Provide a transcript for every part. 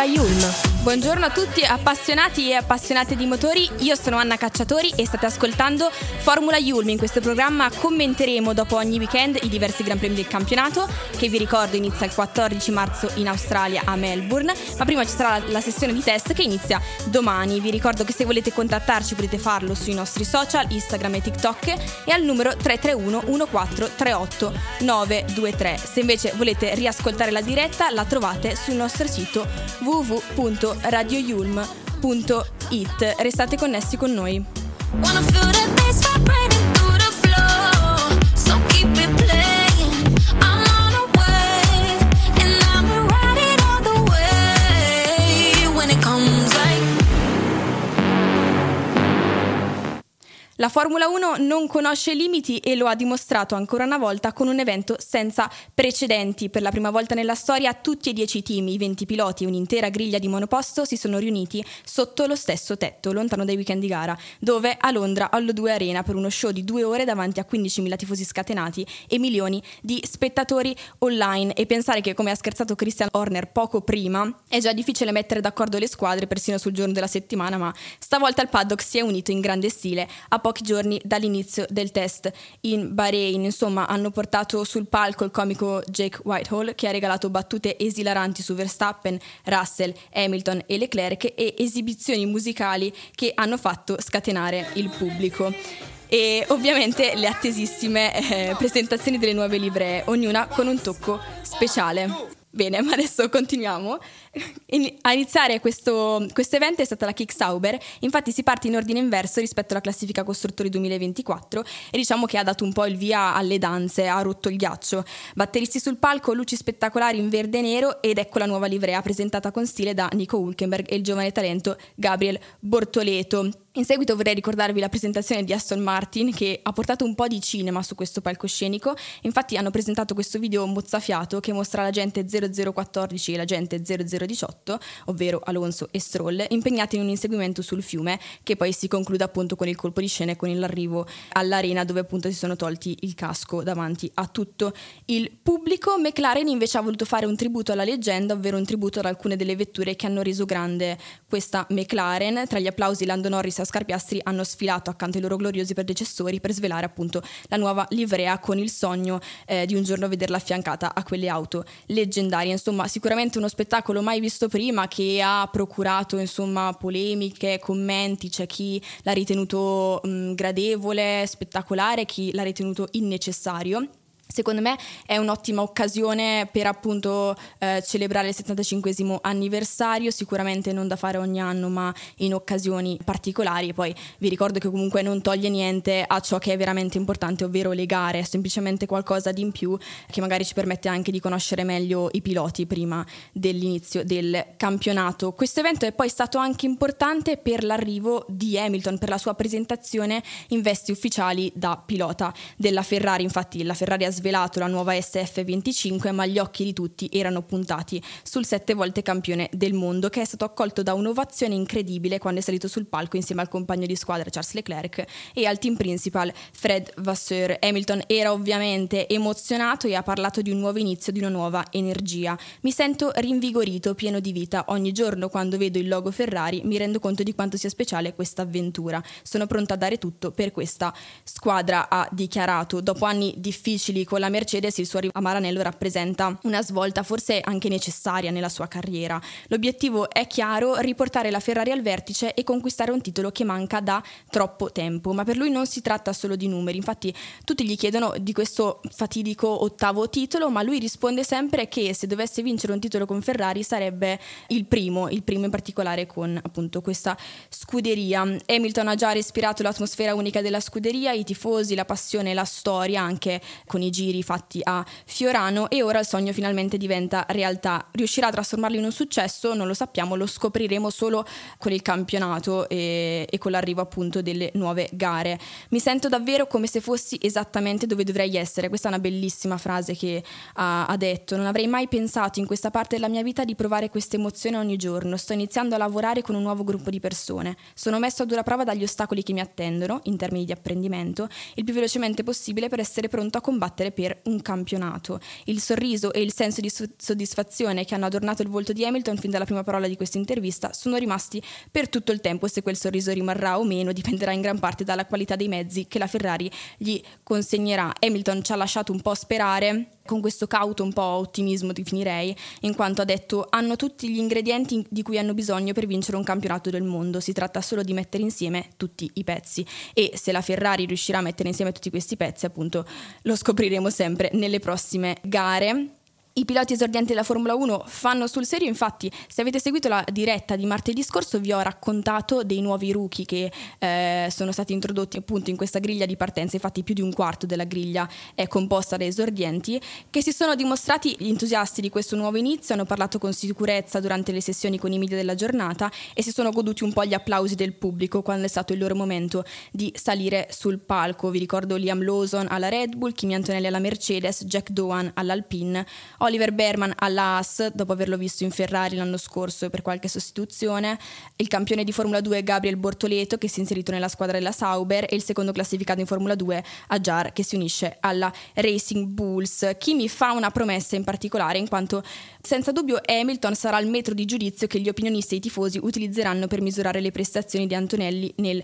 Yulm. Buongiorno a tutti appassionati e appassionate di motori, io sono Anna Cacciatori e state ascoltando Formula Yulm. In questo programma commenteremo dopo ogni weekend i diversi Gran Premi del campionato, che vi ricordo inizia il 14 marzo in Australia a Melbourne, ma prima ci sarà la sessione di test che inizia domani. Vi ricordo che se volete contattarci potete farlo sui nostri social, Instagram e TikTok, e al numero 331 1438 923. Se invece volete riascoltare la diretta la trovate sul nostro sito www.radioyulm.it. Restate connessi con noi. La Formula 1 non conosce limiti e lo ha dimostrato ancora una volta con un evento senza precedenti. Per la prima volta nella storia tutti e 10 team, i 20 piloti e un'intera griglia di monoposto si sono riuniti sotto lo stesso tetto, lontano dai weekend di gara, dove a Londra all'2 Arena per uno show di 2 ore davanti a 15.000 tifosi scatenati e milioni di spettatori online. E pensare che, come ha scherzato Christian Horner poco prima, è già difficile mettere d'accordo le squadre persino sul giorno della settimana, ma stavolta il paddock si è unito in grande stile a pochi giorni dall'inizio del test in Bahrain. Insomma, hanno portato sul palco il comico Jake Whitehall, che ha regalato battute esilaranti su Verstappen, Russell, Hamilton e Leclerc, e esibizioni musicali che hanno fatto scatenare il pubblico. E ovviamente le attesissime presentazioni delle nuove livree, ognuna con un tocco speciale. Bene, ma adesso continuiamo. A iniziare questo evento è stata la Kick Sauber. Infatti si parte in ordine inverso rispetto alla classifica costruttori 2024 e diciamo che ha dato un po' il via alle danze, ha rotto il ghiaccio. Batteristi sul palco, luci spettacolari in verde e nero, ed ecco la nuova livrea presentata con stile da Nico Hülkenberg e il giovane talento Gabriel Bortoleto. In seguito vorrei ricordarvi la presentazione di Aston Martin, che ha portato un po' di cinema su questo palcoscenico. Infatti hanno presentato questo video mozzafiato che mostra l'agente 0014 e l'agente 0018, ovvero Alonso e Stroll, impegnati in un inseguimento sul fiume, che poi si conclude appunto con il colpo di scena e con l'arrivo all'arena, dove appunto si sono tolti il casco davanti a tutto il pubblico. McLaren invece ha voluto fare un tributo alla leggenda, ovvero un tributo ad alcune delle vetture che hanno reso grande questa McLaren. Tra gli applausi Lando Norris e Oscar Piastri hanno sfilato accanto ai loro gloriosi predecessori per svelare appunto la nuova livrea, con il sogno di un giorno vederla affiancata a quelle auto leggendarie. Insomma, sicuramente uno spettacolo mai visto prima, che ha procurato insomma polemiche, commenti. C'è chi l'ha ritenuto gradevole, spettacolare, chi l'ha ritenuto innecessario. Secondo me è un'ottima occasione per appunto celebrare il 75esimo anniversario, sicuramente non da fare ogni anno ma in occasioni particolari. Poi vi ricordo che comunque non toglie niente a ciò che è veramente importante, ovvero le gare. È semplicemente qualcosa di in più che magari ci permette anche di conoscere meglio i piloti prima dell'inizio del campionato. Questo evento è poi stato anche importante per l'arrivo di Hamilton, per la sua presentazione in vesti ufficiali da pilota della Ferrari. Infatti la Ferrari ha svelato la nuova SF25, ma gli occhi di tutti erano puntati sul 7 volte campione del mondo, che è stato accolto da un'ovazione incredibile quando è salito sul palco insieme al compagno di squadra Charles Leclerc e al team principal Fred Vasseur. Hamilton era ovviamente emozionato e ha parlato di un nuovo inizio, di una nuova energia. Mi sento rinvigorito, pieno di vita. Ogni giorno quando vedo il logo Ferrari mi rendo conto di quanto sia speciale questa avventura. Sono pronta a dare tutto per questa squadra, ha dichiarato. Dopo anni difficili con la Mercedes, il suo arrivo a Maranello rappresenta una svolta forse anche necessaria nella sua carriera. L'obiettivo è chiaro: riportare la Ferrari al vertice e conquistare un titolo che manca da troppo tempo. Ma per lui non si tratta solo di numeri. Infatti tutti gli chiedono di questo fatidico 8º titolo, ma lui risponde sempre che se dovesse vincere un titolo con Ferrari sarebbe il primo in particolare con appunto questa scuderia. Hamilton ha già respirato l'atmosfera unica della scuderia, i tifosi, la passione, la storia, anche con i giri fatti a Fiorano, e ora il sogno finalmente diventa realtà. Riuscirà a trasformarlo in un successo? Non lo sappiamo, lo scopriremo solo con il campionato e con l'arrivo appunto delle nuove gare. Mi sento davvero come se fossi esattamente dove dovrei essere. Questa è una bellissima frase che ha detto. Non avrei mai pensato in questa parte della mia vita di provare questa emozione ogni giorno. Sto iniziando a lavorare con un nuovo gruppo di persone. Sono messo a dura prova dagli ostacoli che mi attendono in termini di apprendimento il più velocemente possibile per essere pronto a combattere contendere per un campionato. Il sorriso e il senso di soddisfazione che hanno adornato il volto di Hamilton fin dalla prima parola di questa intervista sono rimasti per tutto il tempo. Se quel sorriso rimarrà o meno dipenderà in gran parte dalla qualità dei mezzi che la Ferrari gli consegnerà. Hamilton ci ha lasciato un po' sperare, con questo cauto un po' ottimismo definirei, in quanto ha detto: hanno tutti gli ingredienti di cui hanno bisogno per vincere un campionato del mondo, si tratta solo di mettere insieme tutti i pezzi, e se la Ferrari riuscirà a mettere insieme tutti questi pezzi, appunto, lo scopriremo sempre nelle prossime gare. I piloti esordienti della Formula 1 fanno sul serio, infatti se avete seguito la diretta di martedì scorso vi ho raccontato dei nuovi rookie che sono stati introdotti appunto in questa griglia di partenza. Infatti più di un quarto della griglia è composta da esordienti che si sono dimostrati entusiasti di questo nuovo inizio, hanno parlato con sicurezza durante le sessioni con i media della giornata e si sono goduti un po' gli applausi del pubblico quando è stato il loro momento di salire sul palco. Vi ricordo Liam Lawson alla Red Bull, Kimi Antonelli alla Mercedes, Jack Doohan all'Alpine, Oliver Behrman alla Haas dopo averlo visto in Ferrari l'anno scorso per qualche sostituzione, il campione di Formula 2 Gabriel Bortoleto che si è inserito nella squadra della Sauber e il secondo classificato in Formula 2 Ajar che si unisce alla Racing Bulls. Kimi fa una promessa in particolare in quanto senza dubbio Hamilton sarà il metro di giudizio che gli opinionisti e i tifosi utilizzeranno per misurare le prestazioni di Antonelli nel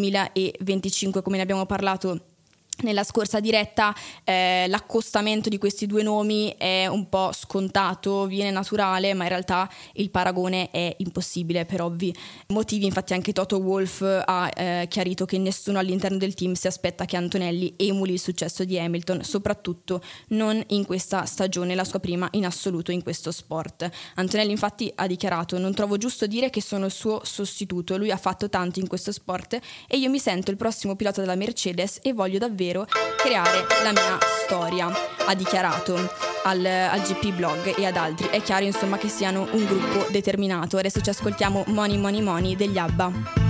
2025. Come ne abbiamo parlato nella scorsa diretta, l'accostamento di questi due nomi è un po' scontato, viene naturale, ma in realtà il paragone è impossibile per ovvi motivi. Infatti anche Toto Wolff ha chiarito che nessuno all'interno del team si aspetta che Antonelli emuli il successo di Hamilton, soprattutto non in questa stagione, la sua prima in assoluto in questo sport. Antonelli infatti ha dichiarato: non trovo giusto dire che sono il suo sostituto, lui ha fatto tanto in questo sport e io mi sento il prossimo pilota della Mercedes e voglio davvero creare la mia storia, ha dichiarato al GP Blog e ad altri. È chiaro insomma che siano un gruppo determinato. Adesso ci ascoltiamo Money Money Money degli ABBA.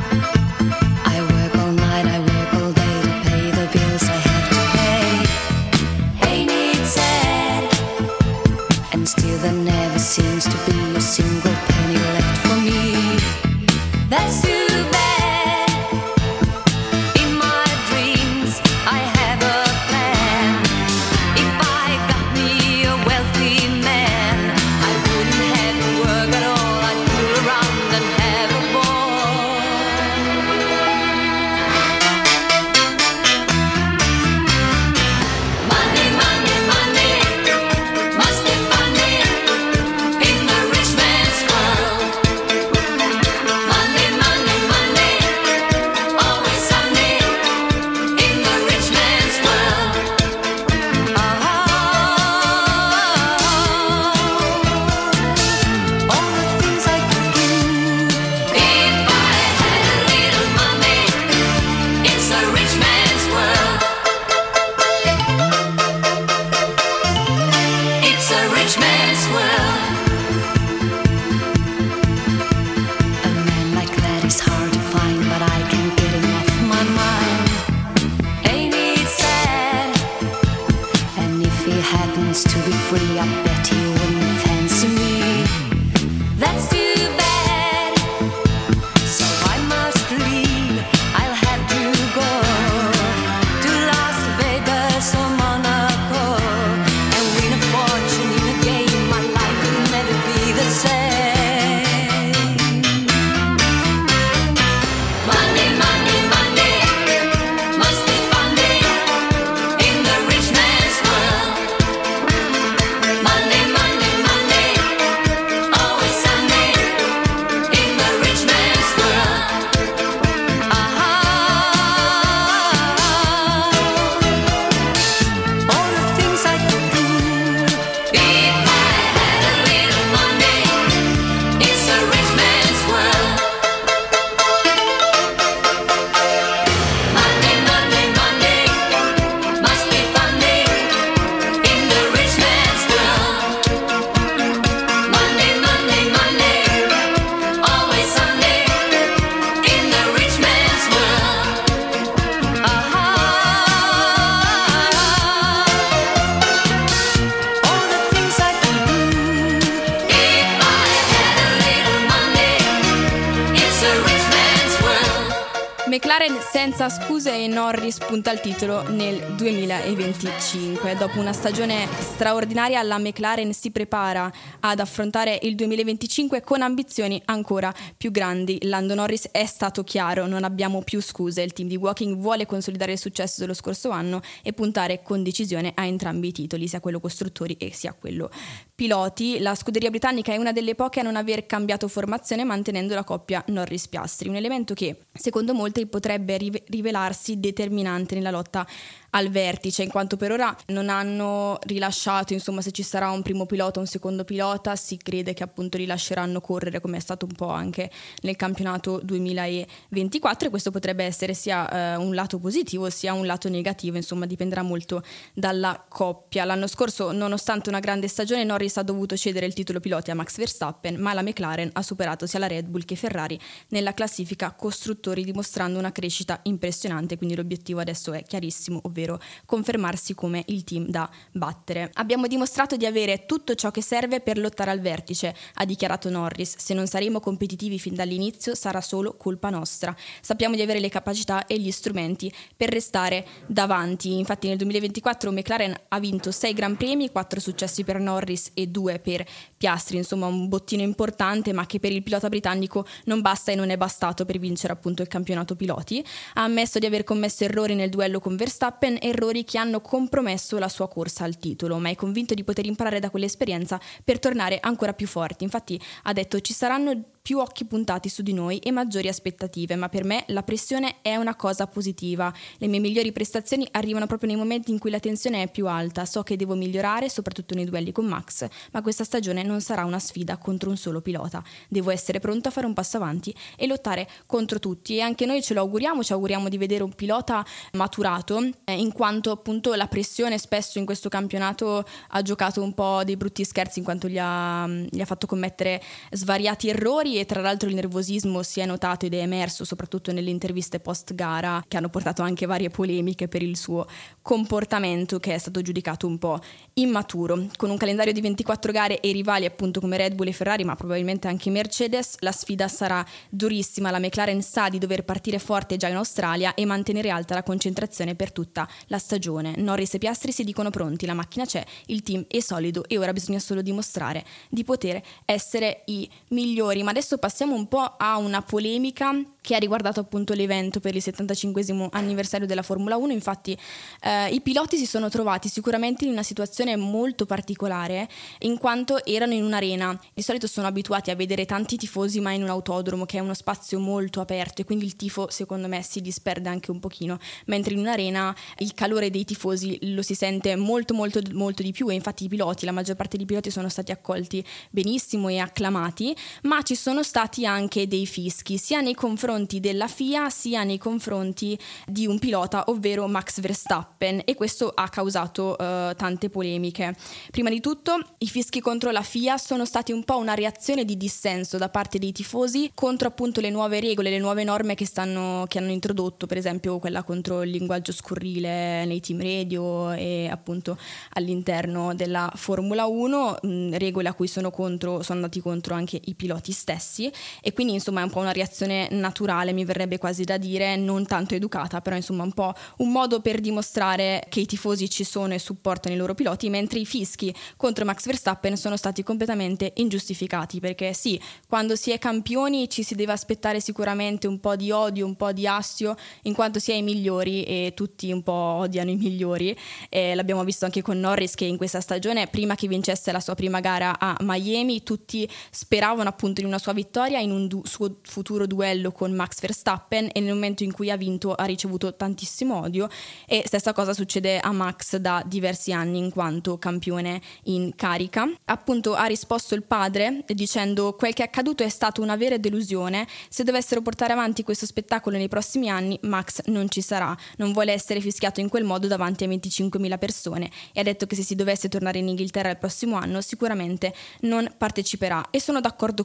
I work all night, I work all day to pay the bills I have to pay. Ain't it sad? And still there never seems to be a single penny left for me. That's too bad. Monday, Monday, Monday. McLaren senza scuse e Norris punta al titolo nel 2025. Dopo una stagione straordinaria, la McLaren si prepara ad affrontare il 2025 con ambizioni ancora più grandi. Lando Norris è stato chiaro: non abbiamo più scuse. Il team di Woking vuole consolidare il successo dello scorso anno e puntare con decisione a entrambi i titoli, sia quello costruttori e sia quello piloti. La scuderia britannica è una delle poche a non aver cambiato formazione, mantenendo la coppia Norris-Piastri, un elemento che secondo molti potrebbe rivelarsi determinante nella lotta al vertice, in quanto per ora non hanno rilasciato se ci sarà un primo pilota o un secondo pilota. Si crede che appunto li lasceranno correre, come è stato un po' anche nel campionato 2024, e questo potrebbe essere sia un lato positivo sia un lato negativo, dipenderà molto dalla coppia. L'anno scorso, nonostante una grande stagione, Norris ha dovuto cedere il titolo piloti a Max Verstappen, ma la McLaren ha superato sia la Red Bull che Ferrari nella classifica costruttori, dimostrando una crescita impressionante. Quindi l'obiettivo adesso è chiarissimo, ovvero confermarsi come il team da battere. Abbiamo dimostrato di avere tutto ciò che serve per lottare al vertice, ha dichiarato Norris. Se non saremo competitivi fin dall'inizio sarà solo colpa nostra. Sappiamo di avere le capacità e gli strumenti per restare davanti. Infatti nel 2024 McLaren ha vinto 6 Gran Premi, 4 successi per Norris e 2 per Piastri, un bottino importante, ma che per il pilota britannico non basta e non è bastato per vincere appunto il campionato piloti. Ha ammesso di aver commesso errori nel duello con Verstappen, errori che hanno compromesso la sua corsa al titolo, ma è convinto di poter imparare da quell'esperienza per tornare ancora più forti. Infatti ha detto: ci saranno più occhi puntati su di noi e maggiori aspettative, ma per me la pressione è una cosa positiva. Le mie migliori prestazioni arrivano proprio nei momenti in cui la tensione è più alta. So che devo migliorare, soprattutto nei duelli con Max, ma questa stagione non sarà una sfida contro un solo pilota. Devo essere pronto a fare un passo avanti e lottare contro tutti, e anche noi ce lo auguriamo. Ci auguriamo di vedere un pilota maturato, in quanto appunto la pressione spesso in questo campionato ha giocato un po' dei brutti scherzi, in quanto gli ha fatto commettere svariati errori, e tra l'altro il nervosismo si è notato ed è emerso soprattutto nelle interviste post gara, che hanno portato anche varie polemiche per il suo comportamento, che è stato giudicato un po' immaturo. Con un calendario di 24 gare e rivali appunto come Red Bull e Ferrari, ma probabilmente anche Mercedes, la sfida sarà durissima. La McLaren sa di dover partire forte già in Australia e mantenere alta la concentrazione per tutta la stagione. Norris e Piastri si dicono pronti, la macchina c'è, il team è solido e ora bisogna solo dimostrare di poter essere i migliori. Ma adesso passiamo un po' a una polemica che ha riguardato appunto l'evento per il 75esimo anniversario della Formula 1. Infatti i piloti si sono trovati sicuramente in una situazione molto particolare, in quanto erano in un'arena. Di solito sono abituati a vedere tanti tifosi, ma in un autodromo, che è uno spazio molto aperto, e quindi il tifo secondo me si disperde anche un pochino, mentre in un'arena il calore dei tifosi lo si sente molto molto molto di più, e infatti i piloti, la maggior parte dei piloti sono stati accolti benissimo e acclamati, ma ci sono stati anche dei fischi sia nei confronti della FIA sia nei confronti di un pilota, ovvero Max Verstappen, e questo ha causato tante polemiche. Prima di tutto i fischi contro la FIA sono stati un po' una reazione di dissenso da parte dei tifosi contro appunto le nuove regole, le nuove norme che hanno introdotto, per esempio quella contro il linguaggio scurrile nei team radio e appunto all'interno della Formula 1, regole a cui sono andati contro anche i piloti stessi, e quindi è un po' una reazione naturale, mi verrebbe quasi da dire, non tanto educata, però un po' un modo per dimostrare che i tifosi ci sono e supportano i loro piloti, mentre i fischi contro Max Verstappen sono stati completamente ingiustificati, perché sì, quando si è campioni ci si deve aspettare sicuramente un po' di odio, un po' di astio, in quanto si è i migliori e tutti un po' odiano i migliori. L'abbiamo visto anche con Norris, che in questa stagione, prima che vincesse la sua prima gara a Miami, tutti speravano appunto in una sua vittoria in un suo futuro duello con Max Verstappen, e nel momento in cui ha vinto ha ricevuto tantissimo odio. E stessa cosa succede a Max da diversi anni in quanto campione in carica. Appunto ha risposto il padre dicendo: quel che è accaduto è stato una vera delusione, se dovessero portare avanti questo spettacolo nei prossimi anni Max non ci sarà, non vuole essere fischiato in quel modo davanti a 25.000 persone, e ha detto che se si dovesse tornare in Inghilterra il prossimo anno sicuramente non parteciperà. E sono d'accordo con lui, penso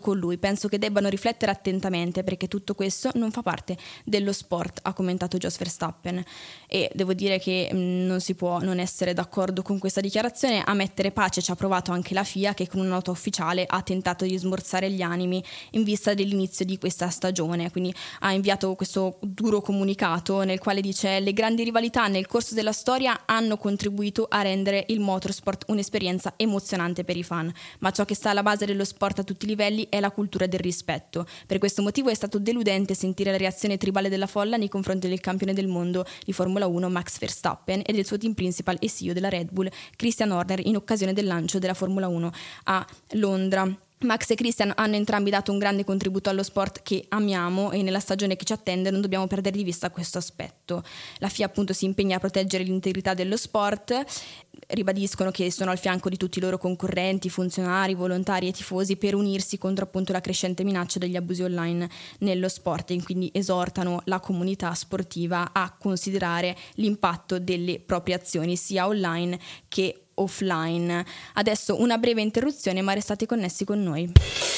penso che debbano riflettere attentamente, perché tutto questo non fa parte dello sport, ha commentato Jos Verstappen. E devo dire che non si può non essere d'accordo con questa dichiarazione. A mettere pace ci ha provato anche la FIA, che con una nota ufficiale ha tentato di smorzare gli animi in vista dell'inizio di questa stagione, quindi ha inviato questo duro comunicato nel quale dice: le grandi rivalità nel corso della storia hanno contribuito a rendere il motorsport un'esperienza emozionante per i fan, ma ciò che sta alla base dello sport a tutti i livelli è la cultura del rispetto. Per questo motivo è stato deludente sentire la reazione tribale della folla nei confronti del campione del mondo di Formula 1 Max Verstappen e del suo team principal e CEO della Red Bull Christian Horner in occasione del lancio della Formula 1 a Londra. Max e Christian hanno entrambi dato un grande contributo allo sport che amiamo e nella stagione che ci attende non dobbiamo perdere di vista questo aspetto. La FIA appunto si impegna a proteggere l'integrità dello sport, ribadiscono che sono al fianco di tutti i loro concorrenti, funzionari, volontari e tifosi per unirsi contro appunto la crescente minaccia degli abusi online nello sport, e quindi esortano la comunità sportiva a considerare l'impatto delle proprie azioni sia online che offline. Adesso una breve interruzione, ma restate connessi con noi.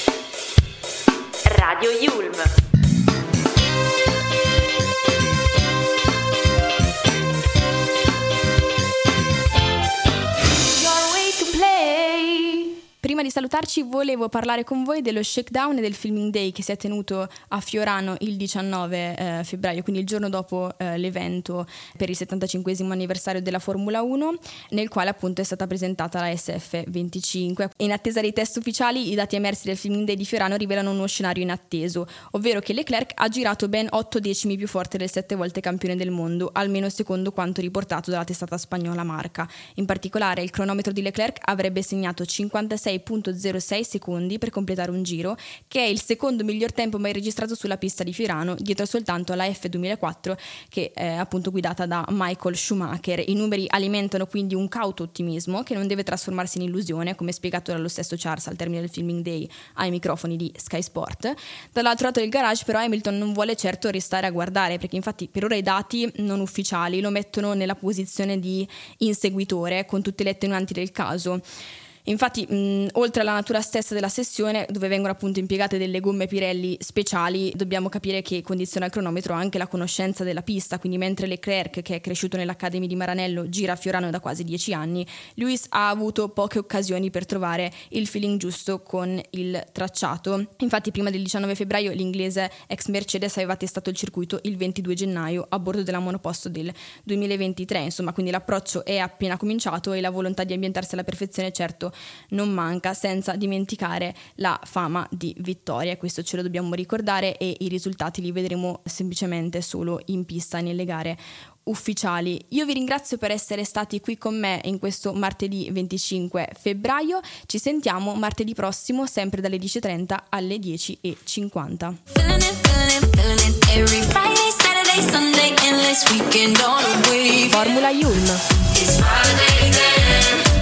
Radio Yulm. Prima di salutarci volevo parlare con voi dello Shakedown e del Filming Day che si è tenuto a Fiorano il 19 febbraio, quindi il giorno dopo l'evento per il 75esimo anniversario della Formula 1, nel quale appunto è stata presentata la SF25. In attesa dei test ufficiali, i dati emersi del Filming Day di Fiorano rivelano uno scenario inatteso, ovvero che Leclerc ha girato ben 8 decimi più forte del 7 volte campione del mondo, almeno secondo quanto riportato dalla testata spagnola Marca. In particolare, il cronometro di Leclerc avrebbe segnato 56,06 secondi per completare un giro, che è il secondo miglior tempo mai registrato sulla pista di Fiorano, dietro soltanto alla F2004 che è appunto guidata da Michael Schumacher. I numeri alimentano quindi un cauto ottimismo che non deve trasformarsi in illusione, come spiegato dallo stesso Charles al termine del Filming Day ai microfoni di Sky Sport. Dall'altro lato del garage però Hamilton non vuole certo restare a guardare, perché infatti per ora i dati non ufficiali lo mettono nella posizione di inseguitore con tutte le attenuanti del caso. Infatti, oltre alla natura stessa della sessione, dove vengono appunto impiegate delle gomme Pirelli speciali, dobbiamo capire che condiziona il cronometro anche la conoscenza della pista, quindi mentre Leclerc, che è cresciuto nell'Academy di Maranello, gira a Fiorano da quasi 10 anni, Lewis ha avuto poche occasioni per trovare il feeling giusto con il tracciato. Infatti prima del 19 febbraio l'inglese ex Mercedes aveva testato il circuito il 22 gennaio a bordo della monoposto del 2023, insomma, quindi l'approccio è appena cominciato e la volontà di ambientarsi alla perfezione certo non manca, senza dimenticare la fama di vittoria. Questo ce lo dobbiamo ricordare e i risultati li vedremo semplicemente solo in pista nelle gare ufficiali. Io vi ringrazio per essere stati qui con me in questo martedì 25 febbraio. Ci sentiamo martedì prossimo sempre dalle 10:30 alle 10:50. Formula Yulm.